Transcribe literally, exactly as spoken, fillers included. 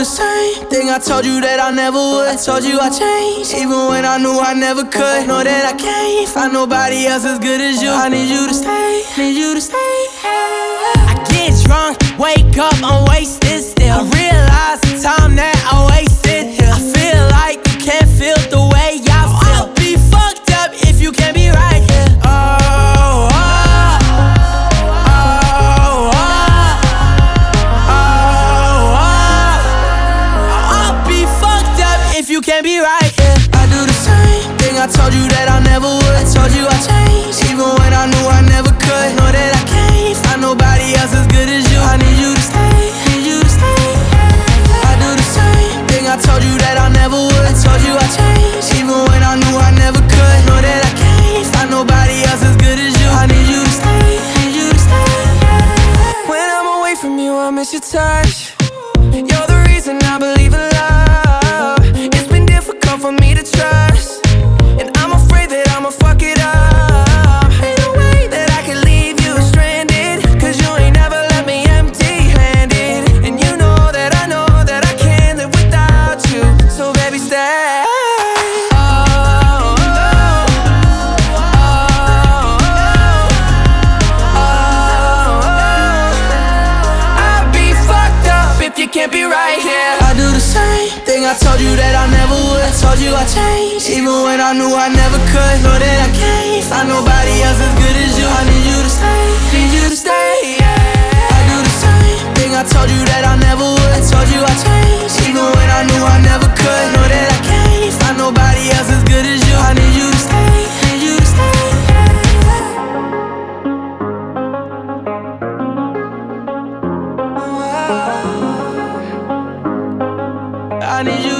the same thing I told you that I never would. I told you I changed, even when I knew I never could. Know that I can't find nobody else as good as you. I need you to stay, need you to stay. I get drunk, wake up, I'm wasted still. I realize the time that I wasted here. I feel like you can't feel the way I feel. I'll be fucked up if you can't be right here. Oh, oh, oh, oh, oh, oh. I'll be fucked up if you can't be right here. I do the same thing I told you that I never would. I told you I changed, even when I knew I never could. Know that I can't find nobody else as good as you. I need you to stay, need you to stay. I do the same thing I told you that I never would. I told you I changed, even when I knew I never could. Know that I can't find nobody else as good as you. I need you to stay, need you to stay. When I'm away from you, I miss your touch. You're the reason I believe in love. It's been difficult for me to trust, and I'm afraid that I'ma fuck it up. Ain't no way that I can leave you stranded, cause you ain't never left me empty-handed. And you know that I know that I can't live without you. So baby, stay. Oh, oh, oh, oh, oh, oh. I'd be fucked up if you can't be right here. I do the same thing I told you that I never would. I told you I changed, even when I knew I never could. Know that I can't find nobody else as good as you. I need you to stay, need you to stay, yeah. I do the same thing I told you that I never would. I told you I changed, even when I knew I never could. Know that I can't find nobody else as good as you. I need you to stay, need you to stay, yeah. I need you